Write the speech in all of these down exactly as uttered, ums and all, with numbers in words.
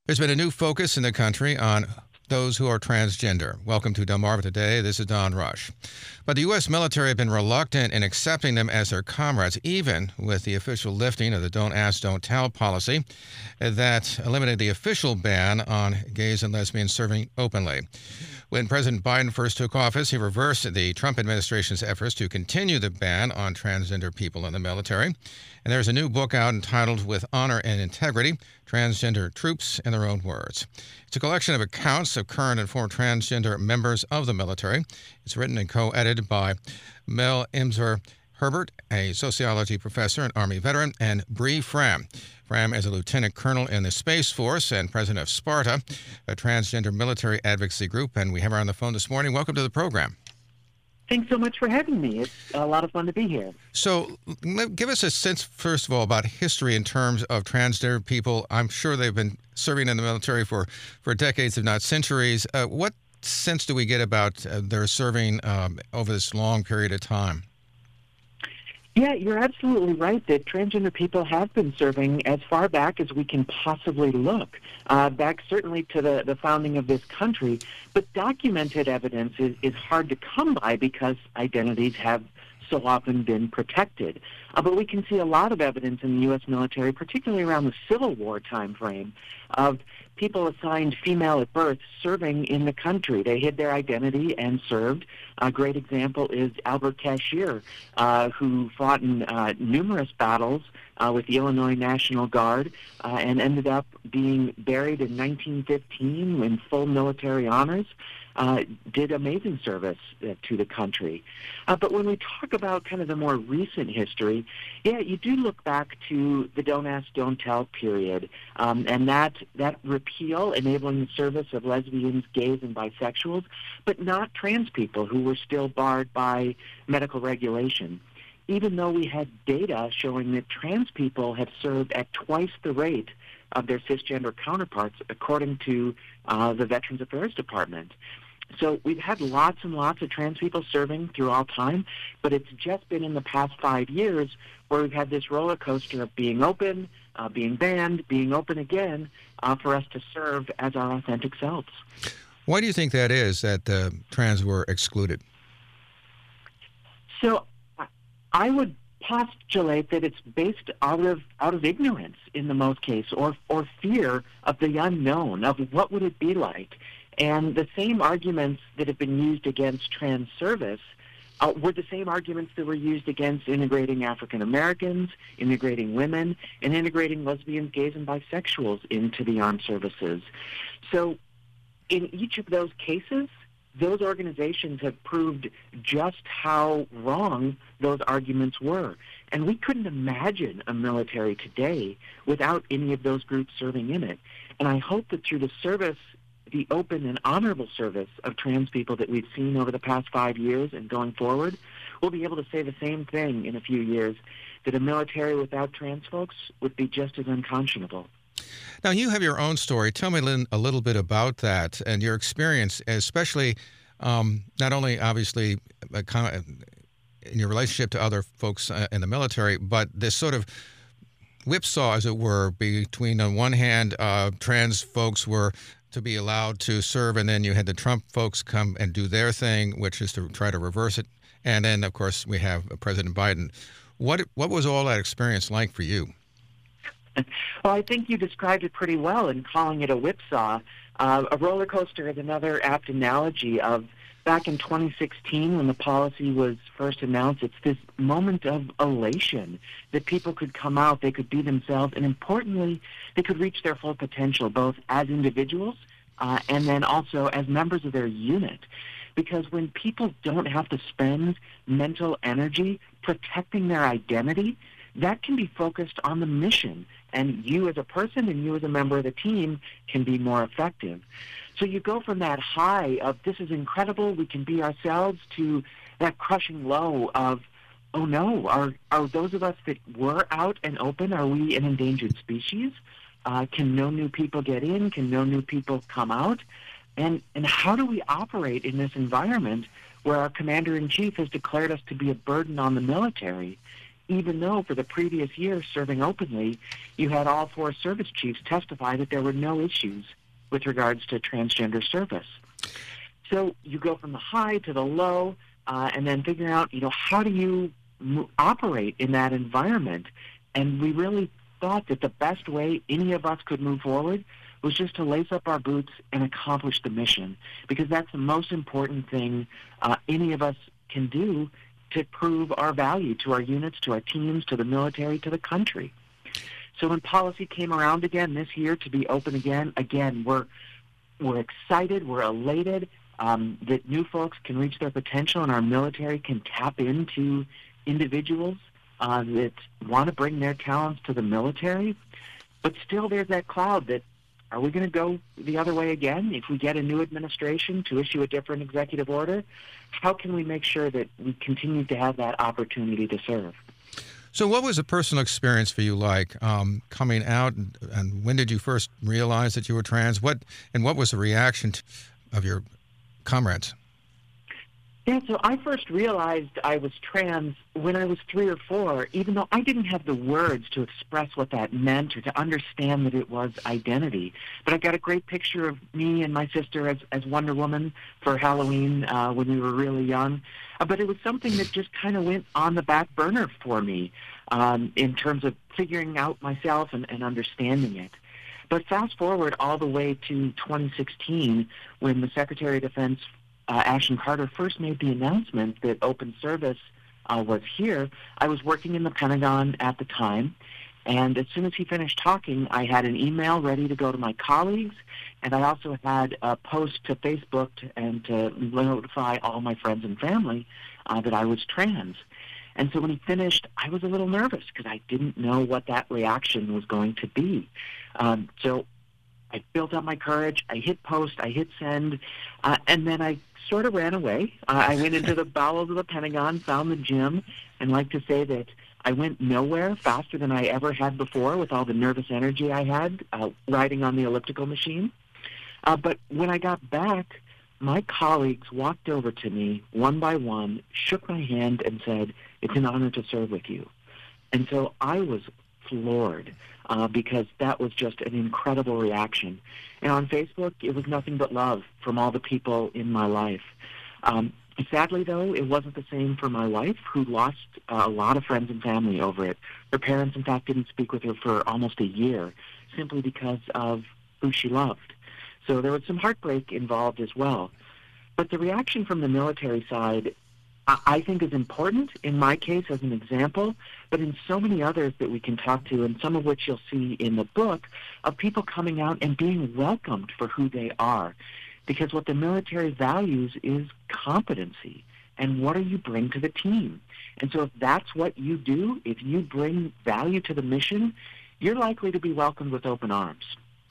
There's been a new focus in the country on those who are transgender. Welcome to Delmarva Today. This is Don Rush. But the U S military have been reluctant in accepting them as their comrades, even with the official lifting of the Don't Ask, Don't Tell policy that eliminated the official ban on gays and lesbians serving openly. When President Biden first took office, he reversed the Trump administration's efforts to continue the ban on transgender people in the military. And there's a new book out entitled With Honor and Integrity, Transgender Troops in Their Own Words. It's a collection of accounts of current and former transgender members of the military. It's written and co-edited by Mel Imzer Herbert, a sociology professor and Army veteran, and Bree Fram. Fram is a lieutenant colonel in the Space Force and president of Sparta, a transgender military advocacy group. And we have her on the phone this morning. Welcome to the program. Thanks so much for having me. It's a lot of fun to be here. So give us a sense, first of all, about history in terms of transgender people. I'm sure they've been serving in the military for, for decades, if not centuries. Uh, what sense do we get about uh, their serving um, over this long period of time? Yeah, you're absolutely right that transgender people have been serving as far back as we can possibly look, uh, back certainly to the, the founding of this country. But documented evidence is, is hard to come by because identities have so often been protected. Uh, but we can see a lot of evidence in the U S military, particularly around the Civil War time frame, of people assigned female at birth serving in the country. They hid their identity and served. A great example is Albert Cashier, uh, who fought in uh, numerous battles uh, with the Illinois National Guard uh, and ended up being buried in nineteen fifteen in full military honors. Uh, did amazing service uh, to the country. Uh, but when we talk about kind of the more recent history, yeah, you do look back to the Don't Ask, Don't Tell period, um, and that, that repeal enabling the service of lesbians, gays, and bisexuals, but not trans people who were still barred by medical regulation. Even though we had data showing that trans people have served at twice the rate of their cisgender counterparts, according to uh, the Veterans Affairs Department. So we've had lots and lots of trans people serving through all time, but it's just been in the past five years where we've had this roller coaster of being open, uh, being banned, being open again, uh, for us to serve as our authentic selves. Why do you think that is, that uh, trans were excluded? So I would postulate that it's based out of out of ignorance in the most case, or or fear of the unknown, of what would it be like. And the same arguments that have been used against trans service uh, were the same arguments that were used against integrating African Americans, integrating women, and integrating lesbians, gays, and bisexuals into the armed services. So in each of those cases, those organizations have proved just how wrong those arguments were. And we couldn't imagine a military today without any of those groups serving in it. And I hope that through the service, the open and honorable service of trans people that we've seen over the past five years and going forward, we'll be able to say the same thing in a few years, that a military without trans folks would be just as unconscionable. Now, you have your own story. Tell me, Lynn, a little bit about that and your experience, especially um, not only, obviously, in your relationship to other folks in the military, but this sort of whipsaw, as it were, between, on one hand, uh, trans folks were to be allowed to serve, and then you had the Trump folks come and do their thing, which is to try to reverse it. And then, of course, we have President Biden. What what was all that experience like for you? Well, I think you described it pretty well in calling it a whipsaw. Uh, a roller coaster is another apt analogy of back in twenty sixteen when the policy was first announced. It's this moment of elation that people could come out, they could be themselves, and importantly, they could reach their full potential, both as individuals uh, and then also as members of their unit. Because when people don't have to spend mental energy protecting their identity, that can be focused on the mission, and you as a person and you as a member of the team can be more effective. So you go from that high of this is incredible, we can be ourselves, to that crushing low of, oh no, are are those of us that were out and open, are we an endangered species? Uh, can no new people get in? Can no new people come out? And and how do we operate in this environment where our commander-in-chief has declared us to be a burden on the military? even though for the previous year serving openly, you had all four service chiefs testify that there were no issues with regards to transgender service. So you go from the high to the low, uh, and then figuring out, you know, how do you mo- operate in that environment? And we really thought that the best way any of us could move forward was just to lace up our boots and accomplish the mission, because that's the most important thing uh, any of us can do to prove our value to our units, to our teams, to the military, to the country. So when policy came around again this year to be open again, again, we're we're excited, we're elated um, that new folks can reach their potential and our military can tap into individuals uh, that want to bring their talents to the military. But still there's that cloud that, are we going to go the other way again? If we get a new administration to issue a different executive order, how can we make sure that we continue to have that opportunity to serve? So what was the personal experience for you like um, coming out, and, and when did you first realize that you were trans? What and what was the reaction to, of your comrades? Yeah, so I first realized I was trans when I was three or four, even though I didn't have the words to express what that meant or to understand that it was identity. But I got a great picture of me and my sister as, as Wonder Woman for Halloween uh, when we were really young. Uh, but it was something that just kind of went on the back burner for me um, in terms of figuring out myself and, and understanding it. But fast forward all the way to twenty sixteen, when the Secretary of Defense Uh, Ashton Carter first made the announcement that open service uh, was here. I was working in the Pentagon at the time, and as soon as he finished talking, I had an email ready to go to my colleagues, and I also had a post to Facebook to, and to notify all my friends and family uh, that I was trans. And so when he finished, I was a little nervous because I didn't know what that reaction was going to be. Um, so I built up my courage, I hit post, I hit send, uh, and then I sort of ran away. Uh, I went into the bowels of the Pentagon, found the gym, and like to say that I went nowhere faster than I ever had before with all the nervous energy I had uh, riding on the elliptical machine. Uh, but when I got back, my colleagues walked over to me one by one, shook my hand, and said, "It's an honor to serve with you." And so I was floored uh, because that was just an incredible reaction. And on Facebook, it was nothing but love from all the people in my life. Um, sadly, though, it wasn't the same for my wife, who lost uh, a lot of friends and family over it. Her parents, in fact, didn't speak with her for almost a year simply because of who she loved. So there was some heartbreak involved as well. But the reaction from the military side, I think, is important, in my case as an example, but in so many others that we can talk to, and some of which you'll see in the book, of people coming out and being welcomed for who they are. Because what the military values is competency, and what do you bring to the team? And so if that's what you do, if you bring value to the mission, you're likely to be welcomed with open arms.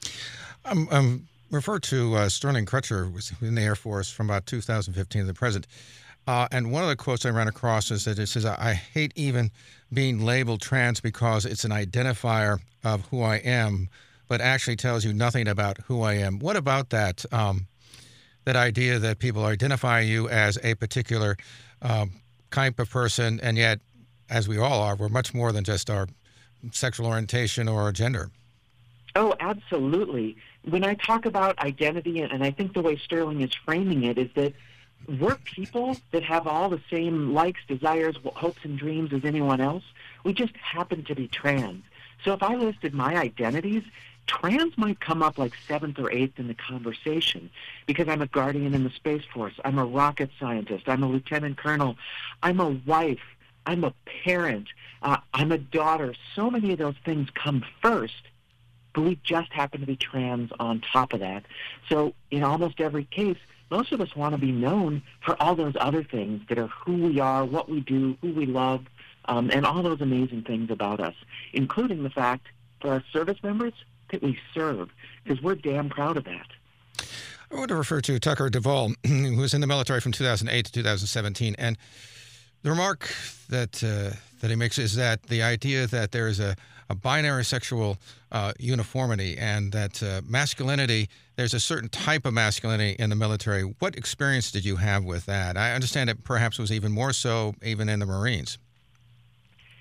I'm, I'm referred to uh, Sterling Crutcher, was in the Air Force from about two thousand fifteen to the present. Uh, and one of the quotes I ran across is that it says, "I hate even being labeled trans because it's an identifier of who I am, but actually tells you nothing about who I am." What about that, um, that idea that people identify you as a particular um, type of person, and yet, as we all are, we're much more than just our sexual orientation or gender? Oh, absolutely. When I talk about identity, and I think the way Sterling is framing it is that we're people that have all the same likes, desires, hopes, and dreams as anyone else. We just happen to be trans. So if I listed my identities, trans might come up like seventh or eighth in the conversation because I'm a guardian in the Space Force. I'm a rocket scientist. I'm a lieutenant colonel. I'm a wife. I'm a parent. Uh, I'm a daughter. So many of those things come first, but we just happen to be trans on top of that. So in almost every case, most of us want to be known for all those other things that are who we are, what we do, who we love, um, and all those amazing things about us, including the fact for our service members that we serve, because we're damn proud of that. I want to refer to Tucker Duvall, who was in the military from two thousand eight to two thousand seventeen, and the remark that uh, that he makes is that the idea that there is a, a binary sexual uh, uniformity and that uh, masculinity, there's a certain type of masculinity in the military. What experience did you have with that? I understand it perhaps was even more so even in the Marines.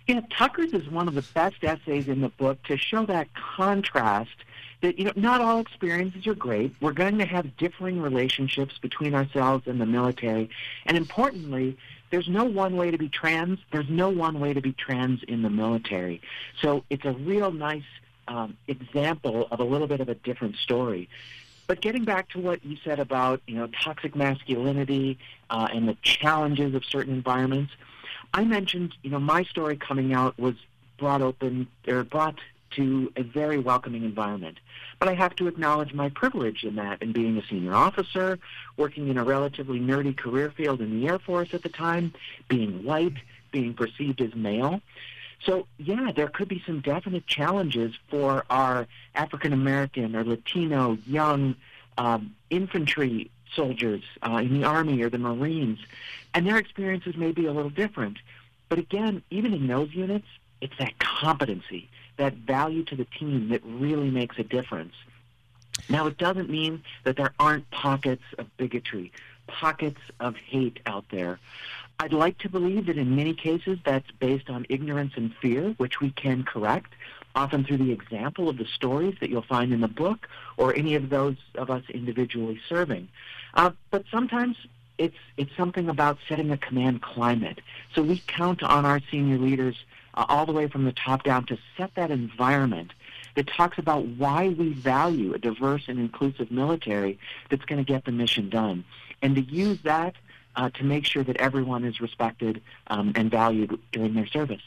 Yeah, Tucker's is one of the best essays in the book to show that contrast that, you know, not all experiences are great. We're going to have differing relationships between ourselves and the military. And importantly, there's no one way to be trans. There's no one way to be trans in the military. So it's a real nice um, example of a little bit of a different story. But getting back to what you said about, you know, toxic masculinity uh, and the challenges of certain environments, I mentioned, you know, my story coming out was brought open or brought to a very welcoming environment. But I have to acknowledge my privilege in that, in being a senior officer, working in a relatively nerdy career field in the Air Force at the time, being white, being perceived as male. So, yeah, there could be some definite challenges for our African-American or Latino young um, infantry soldiers uh, in the Army or the Marines, and their experiences may be a little different. But again, even in those units, it's that competency, that value to the team that really makes a difference. Now, it doesn't mean that there aren't pockets of bigotry, pockets of hate out there. I'd like to believe that in many cases that's based on ignorance and fear, which we can correct, often through the example of the stories that you'll find in the book or any of those of us individually serving. Uh, but sometimes it's it's something about setting a command climate. So we count on our senior leaders uh, all the way from the top down to set that environment that talks about why we value a diverse and inclusive military that's going to get the mission done, and to use that uh, to make sure that everyone is respected um, and valued during their service.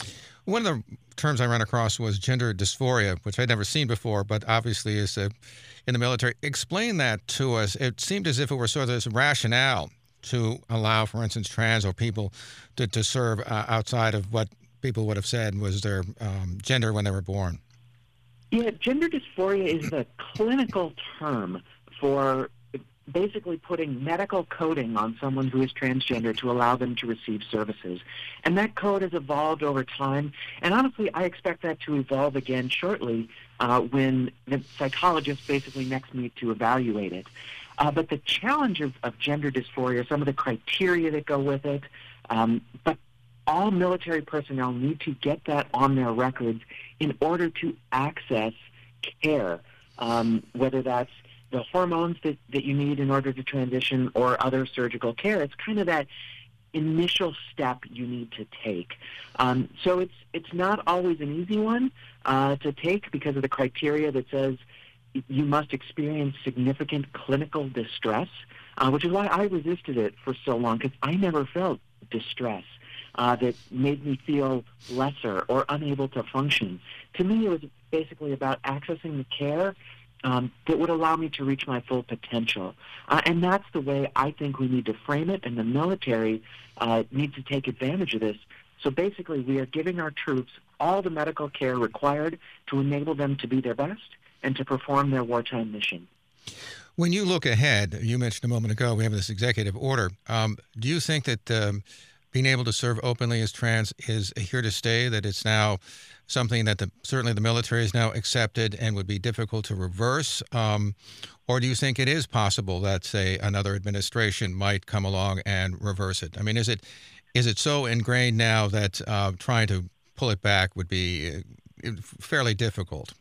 One of the terms I ran across was gender dysphoria, which I'd never seen before, but obviously is a, in the military. Explain that to us. It seemed as if it were sort of this rationale to allow, for instance, trans or people to, to serve uh, outside of what people would have said was their um, gender when they were born. Yeah, gender dysphoria is the clinical term for basically putting medical coding on someone who is transgender to allow them to receive services. And that code has evolved over time. And honestly, I expect that to evolve again shortly uh, when the psychologists basically next meet to evaluate it. Uh, but the challenge of, of gender dysphoria, some of the criteria that go with it, um, but all military personnel need to get that on their records in order to access care, um, whether that's the hormones that, that you need in order to transition or other surgical care. It's kind of that initial step you need to take. Um, so it's it's not always an easy one uh, to take because of the criteria that says you must experience significant clinical distress, uh, which is why I resisted it for so long, because I never felt distress uh, that made me feel lesser or unable to function. To me, it was basically about accessing the care Um, that would allow me to reach my full potential. Uh, and that's the way I think we need to frame it, and the military uh, needs to take advantage of this. So basically, we are giving our troops all the medical care required to enable them to be their best and to perform their wartime mission. When you look ahead, you mentioned a moment ago, we have this executive order. Um, do you think that um, being able to serve openly as trans is here to stay, that it's now something that the, certainly the military has now accepted and would be difficult to reverse? Um, or do you think it is possible that, say, another administration might come along and reverse it? I mean, is it is it so ingrained now that uh, trying to pull it back would be uh, fairly difficult?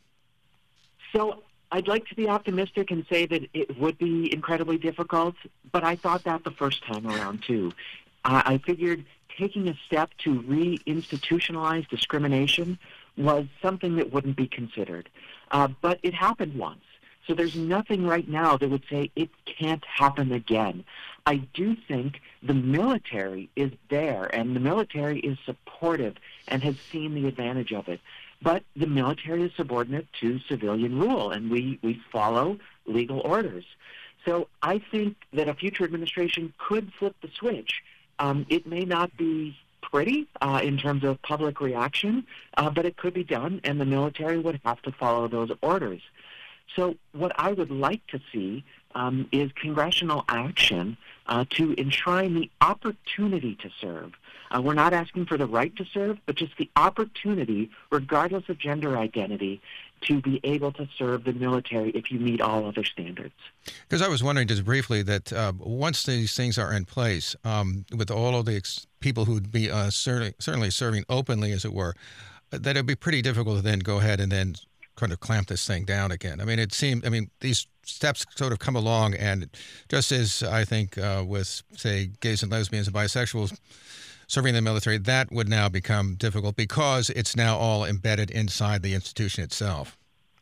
So I'd like to be optimistic and say that it would be incredibly difficult, but I thought that the first time around, too. Uh, I figured taking a step to re-institutionalize discrimination was something that wouldn't be considered. Uh, but it happened once. So there's nothing right now that would say it can't happen again. I do think the military is there, and the military is supportive and has seen the advantage of it. But the military is subordinate to civilian rule, and we, we follow legal orders. So I think that a future administration could flip the switch. Um, it may not be pretty uh, in terms of public reaction, uh, but it could be done, and the military would have to follow those orders. So what I would like to see um, is congressional action uh, to enshrine the opportunity to serve. Uh, we're not asking for the right to serve, but just the opportunity, regardless of gender identity, to be able to serve the military if you meet all other standards. Because I was wondering just briefly that uh, once these things are in place, um, with all of the ex- people who'd be uh, certainly, certainly serving openly, as it were, that it'd be pretty difficult to then go ahead and then kind of clamp this thing down again. I mean, it seemed, I mean, these steps sort of come along, and just as I think uh, with, say, gays and lesbians and bisexuals serving in the military, that would now become difficult because it's now all embedded inside the institution itself.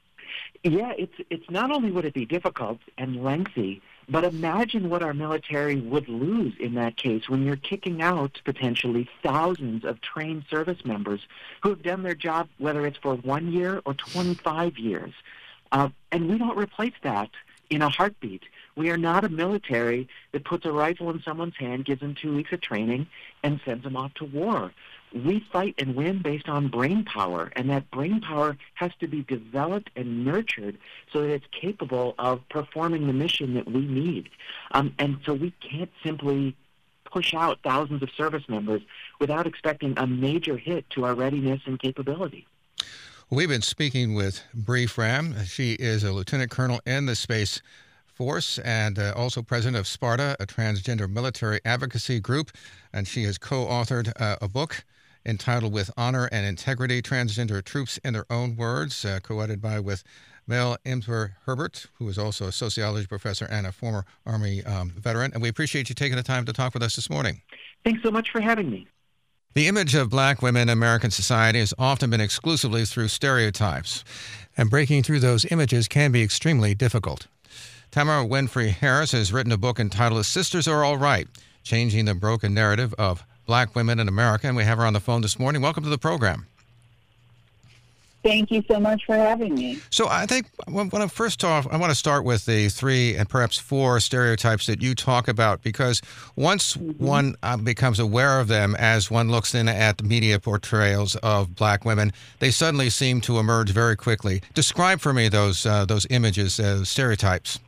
Yeah, it's it's not only would it be difficult and lengthy, but imagine what our military would lose in that case when you're kicking out potentially thousands of trained service members who have done their job, whether it's for one year or twenty-five years. Uh, and we don't replace that in a heartbeat. We are not a military that puts a rifle in someone's hand, gives them two weeks of training, and sends them off to war. We fight and win based on brain power, and that brain power has to be developed and nurtured so that it's capable of performing the mission that we need. Um, and so we can't simply push out thousands of service members without expecting a major hit to our readiness and capability. We've been speaking with Bree Fram. She is a lieutenant colonel in the Space Force and uh, also president of Sparta, a transgender military advocacy group. And she has co-authored uh, a book entitled With Honor and Integrity, Transgender Troops in Their Own Words, uh, co-edited by with Mel Imsber Herbert, who is also a sociology professor and a former Army um, veteran. And we appreciate you taking the time to talk with us this morning. Thanks so much for having me. The image of black women in American society has often been exclusively through stereotypes, and breaking through those images can be extremely difficult. Tamara Winfrey Harris has written a book entitled Sisters Are All Right, Changing the Broken Narrative of Black Women in America, and we have her on the phone this morning. Welcome to the program. Thank you so much for having me. So I think when I first off, I want to start with the three and perhaps four stereotypes that you talk about, because once mm-hmm. one uh, becomes aware of them as one looks in at media portrayals of black women, they suddenly seem to emerge very quickly. Describe for me those uh, those images, uh, stereotypes.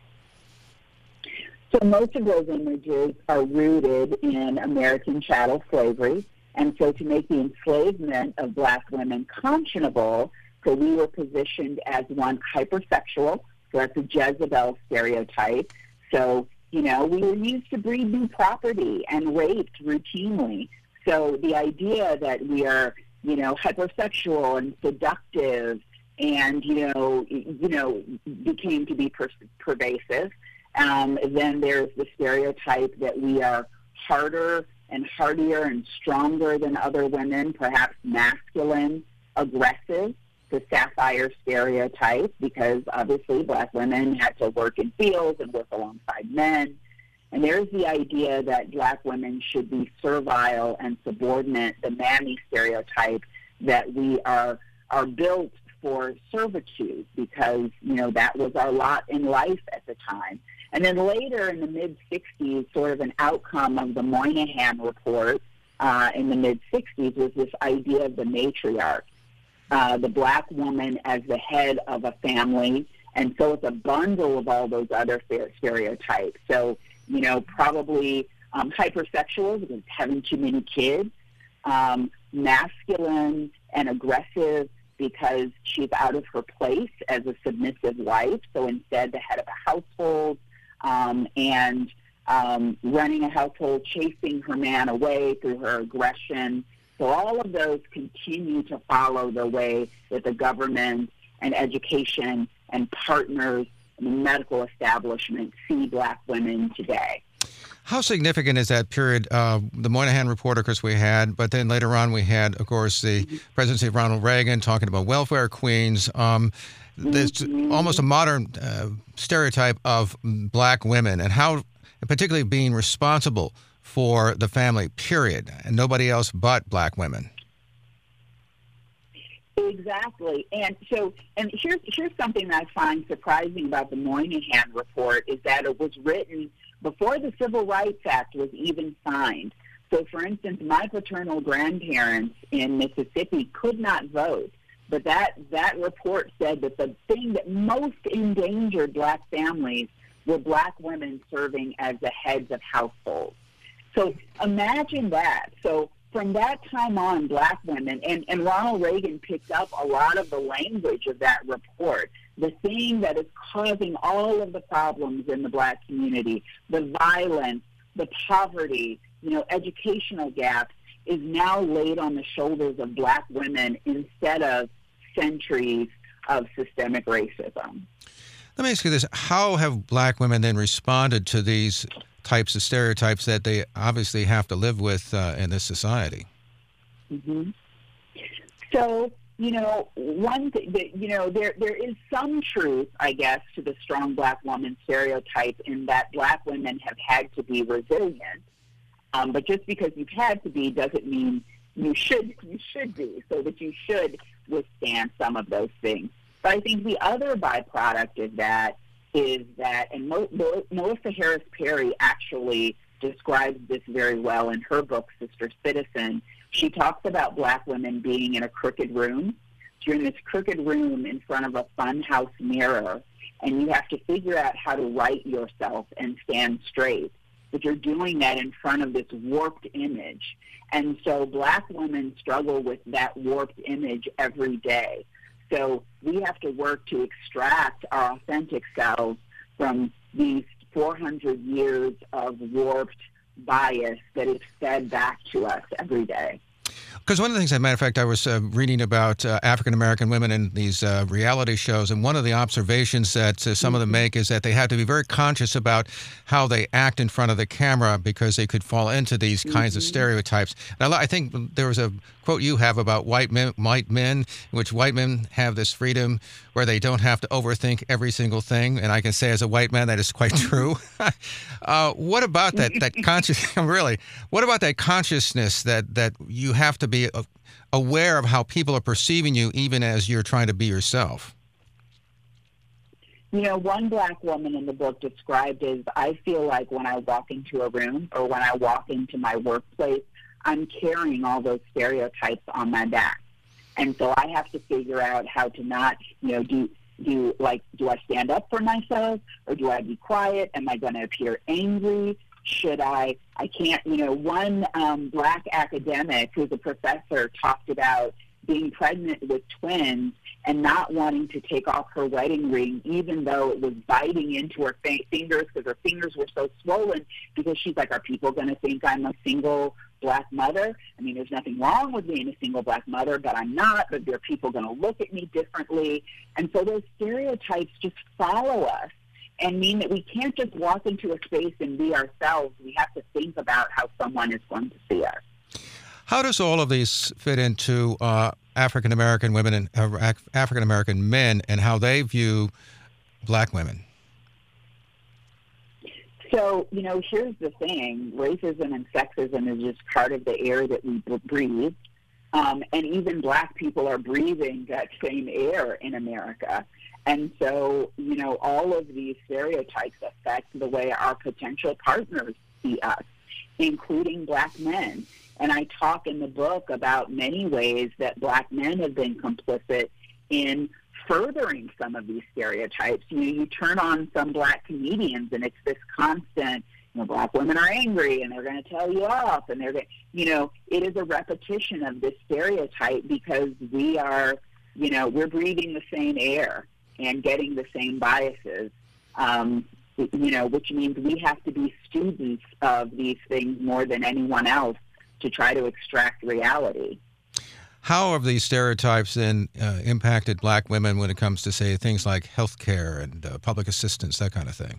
So most of those images are rooted in American chattel slavery. And so to make the enslavement of black women conscionable, so we were positioned as one hypersexual, so that's a Jezebel stereotype. So, you know, we were used to breed new property and raped routinely. So the idea that we are, you know, hypersexual and seductive and, you know, you know, became to be per- pervasive. Um, then there's the stereotype that we are harder and hardier and stronger than other women, perhaps masculine, aggressive, the sapphire stereotype, because obviously black women had to work in fields and work alongside men. And there's the idea that black women should be servile and subordinate, the mammy stereotype, that we are are built for servitude because, you know, that was our lot in life at the time. And then later in the mid-sixties, sort of an outcome of the Moynihan Report uh, in the mid-sixties was this idea of the matriarch, uh, the black woman as the head of a family. And so it's a bundle of all those other stereotypes. So, you know, probably um, hypersexual because having too many kids, um, masculine and aggressive because she's out of her place as a submissive wife. So instead, the head of a household, Um, and um, running a household, chasing her man away through her aggression. So all of those continue to follow the way that the government and education and partners and the medical establishment see black women today. How significant is that period? Uh, the Moynihan Report, of course, we had, but then later on we had, of course, the presidency of Ronald Reagan talking about welfare queens. Um, There's mm-hmm. almost a modern uh, stereotype of black women and how, particularly being responsible for the family, period, and nobody else but black women. Exactly. And so, and here's, here's something that I find surprising about the Moynihan Report is that it was written before the Civil Rights Act was even signed. So, for instance, my paternal grandparents in Mississippi could not vote. But that, that report said that the thing that most endangered black families were black women serving as the heads of households. So imagine that. So from that time on, black women, and, and Ronald Reagan picked up a lot of the language of that report, the thing that is causing all of the problems in the black community, the violence, the poverty, you know, educational gaps, is now laid on the shoulders of black women instead of centuries of systemic racism. Let me ask you this. How have black women then responded to these types of stereotypes that they obviously have to live with uh, in this society? Mm-hmm. So, you know, one thing that, you know, there there is some truth, I guess, to the strong black woman stereotype in that black women have had to be resilient. Um, but just because you've had to be doesn't mean you should you should be, so that you should withstand some of those things. But I think the other byproduct of that is that, and Mo, Mo, Melissa Harris Perry actually describes this very well in her book, Sister Citizen. She talks about black women being in a crooked room. You're in this crooked room in front of a funhouse mirror, and you have to figure out how to right yourself and stand straight. But you're doing that in front of this warped image. And so black women struggle with that warped image every day. So we have to work to extract our authentic selves from these four hundred years of warped bias that is fed back to us every day. Because one of the things, as a matter of fact, I was uh, reading about uh, African-American women in these uh, reality shows, and one of the observations that uh, some mm-hmm. of them make is that they have to be very conscious about how they act in front of the camera because they could fall into these mm-hmm. kinds of stereotypes. And I, I think there was a quote you have about white men, white men, in which white men have this freedom where they don't have to overthink every single thing. And I can say as a white man that is quite true. uh, what about that, that conscious, really, what about that consciousness that, that you have to be aware of how people are perceiving you even as you're trying to be yourself? You know, one black woman in the book described as, I feel like when I walk into a room or when I walk into my workplace, I'm carrying all those stereotypes on my back. And so I have to figure out how to not, you know, do, do like, do I stand up for myself or do I be quiet? Am I going to appear angry? Should I, I can't, you know, one um, black academic who's a professor talked about being pregnant with twins and not wanting to take off her wedding ring, even though it was biting into her fa- fingers because her fingers were so swollen, because she's like, are people going to think I'm a single black mother? I mean, there's nothing wrong with being a single black mother, but I'm not, but there are people going to look at me differently. And so those stereotypes just follow us and mean that we can't just walk into a space and be ourselves. We have to think about how someone is going to see us. How does all of these fit into uh, African-American women and uh, African-American men and how they view black women? So, you know, here's the thing. Racism and sexism is just part of the air that we breathe. Um, and even black people are breathing that same air in America. And so, you know, all of these stereotypes affect the way our potential partners see us, including black men. And I talk in the book about many ways that black men have been complicit in furthering some of these stereotypes. You know, you turn on some black comedians and it's this constant, you know, black women are angry and they're going to tell you off, and they're going, you know, it is a repetition of this stereotype because we are, you know, we're breathing the same air and getting the same biases, um, you know, which means we have to be students of these things more than anyone else to try to extract reality. How have these stereotypes then uh, impacted black women when it comes to, say, things like health care and uh, public assistance, that kind of thing?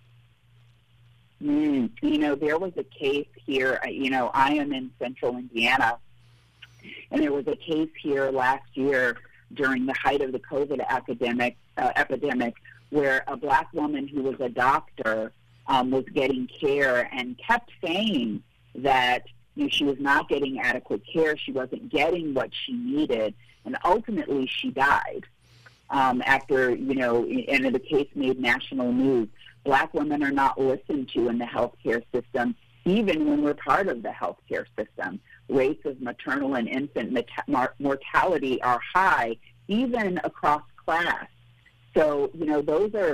Mm, you know, there was a case here, you know, I am in central Indiana, and there was a case here last year during the height of the COVID epidemic, uh, epidemic where a black woman who was a doctor um, was getting care and kept saying that, you know, she was not getting adequate care, she wasn't getting what she needed, and ultimately she died um, after, you know, and the case made national news. Black women are not listened to in the healthcare system, even when we're part of the healthcare system. Rates of maternal and infant meta- mortality are high, even across class. So, you know, those are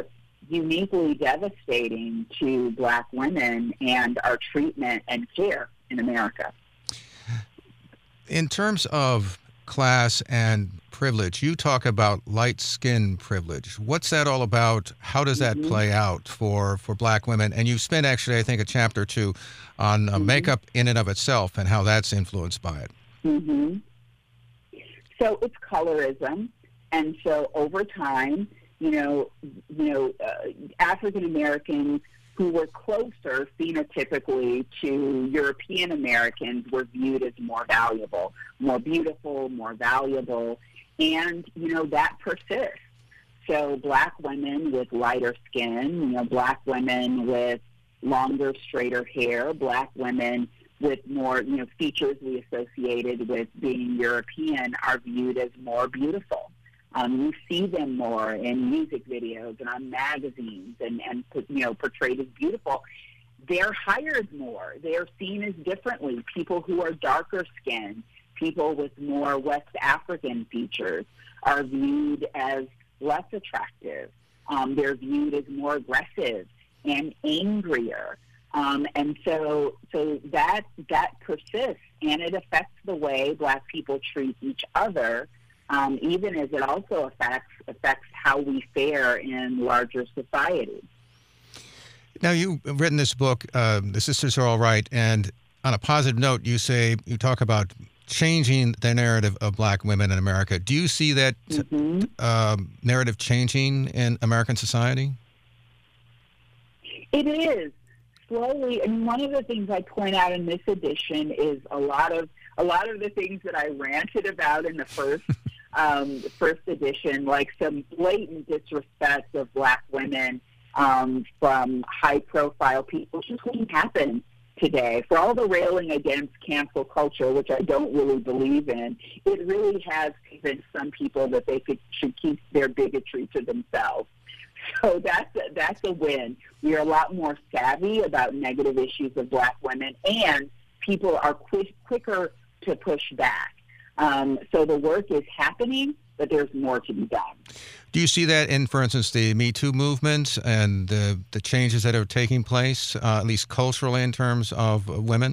uniquely devastating to Black women and our treatment and care in America. In terms of class and privilege, you talk about light skin privilege. What's that all about? How does that mm-hmm. play out for, for Black women? And you spent actually, I think, a chapter or two on uh, mm-hmm. makeup in and of itself and how that's influenced by it. Mm-hmm. So it's colorism. And so over time, you know, you know, uh, African Americans who were closer phenotypically to European Americans were viewed as more valuable, more beautiful, more valuable, and, you know, that persists. So Black women with lighter skin, you know, Black women with longer, straighter hair, Black women with more, you know, features we associated with being European are viewed as more beautiful. Um, you see them more in music videos and on magazines and, and, you know, portrayed as beautiful. They're hired more. They're seen as differently. People who are darker skinned, people with more West African features are viewed as less attractive. Um, they're viewed as more aggressive and angrier. Um, and so so that that persists, and it affects the way Black people treat each other, Um, even as it also affects affects how we fare in larger society. Now, you've written this book, uh, The Sisters Are All Right, and on a positive note, you say, you talk about changing the narrative of Black women in America. Do you see that mm-hmm. uh, narrative changing in American society? It is, slowly. And one of the things I point out in this edition is a lot of a lot of the things that I ranted about in the first Um, first edition, like some blatant disrespect of Black women um, from high-profile people, just wouldn't happen today. For all the railing against cancel culture, which I don't really believe in, it really has convinced some people that they could, should keep their bigotry to themselves. So that's a, that's a win. We are a lot more savvy about negative issues of Black women, and people are quick, quicker to push back. Um, so the work is happening, but there's more to be done. Do you see that in, for instance, the Me Too movement and the, the changes that are taking place, uh, at least culturally, in terms of women?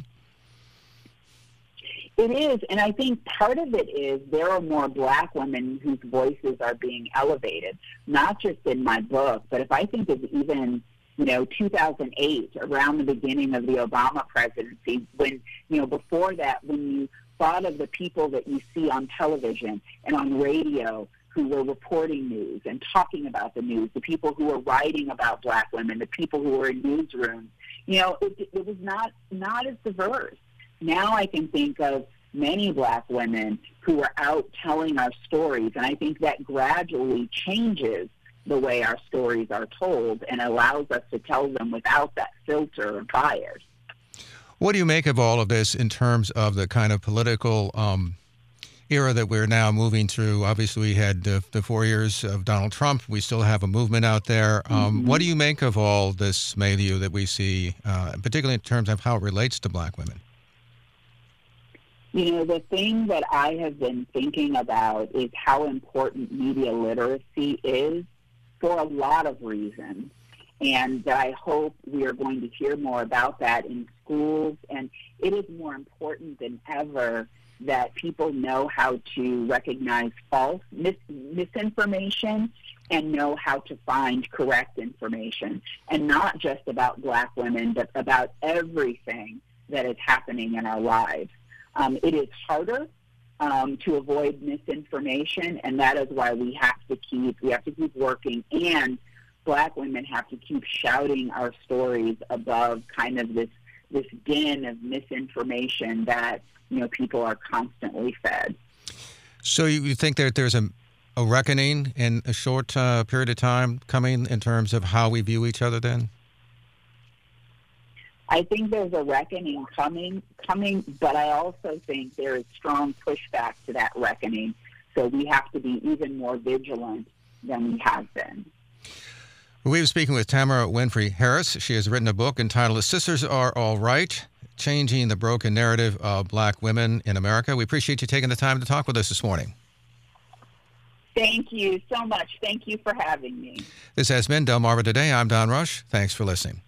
It is, and I think part of it is there are more Black women whose voices are being elevated, not just in my book, but if I think of even, you know, two thousand eight, around the beginning of the Obama presidency, when, you know, before that, when you thought of the people that you see on television and on radio who were reporting news and talking about the news, the people who were writing about Black women, the people who were in newsrooms, you know, it, it was not, not as diverse. Now I can think of many Black women who are out telling our stories, and I think that gradually changes the way our stories are told and allows us to tell them without that filter or bias. What do you make of all of this in terms of the kind of political um, era that we're now moving through? Obviously, we had the, the four years of Donald Trump. We still have a movement out there. Um, mm-hmm. What do you make of all this milieu that we see, uh, particularly in terms of how it relates to Black women? You know, the thing that I have been thinking about is how important media literacy is for a lot of reasons. And I hope we are going to hear more about that in schools. And it is more important than ever that people know how to recognize false mis- misinformation and know how to find correct information. And not just about Black women, but about everything that is happening in our lives. Um, it is harder um, to avoid misinformation, and that is why we have to keep we have to keep working, and Black women have to keep shouting our stories above kind of this this din of misinformation that, you know, people are constantly fed. So you think that there's a, a reckoning in a short uh, period of time coming in terms of how we view each other then? I think there's a reckoning coming, coming, but I also think there is strong pushback to that reckoning. So we have to be even more vigilant than we have been. We were speaking with Tamara Winfrey Harris. She has written a book entitled The Sisters Are All Right, Changing the Broken Narrative of Black Women in America. We appreciate you taking the time to talk with us this morning. Thank you so much. Thank you for having me. This has been Delmarva Today. I'm Don Rush. Thanks for listening.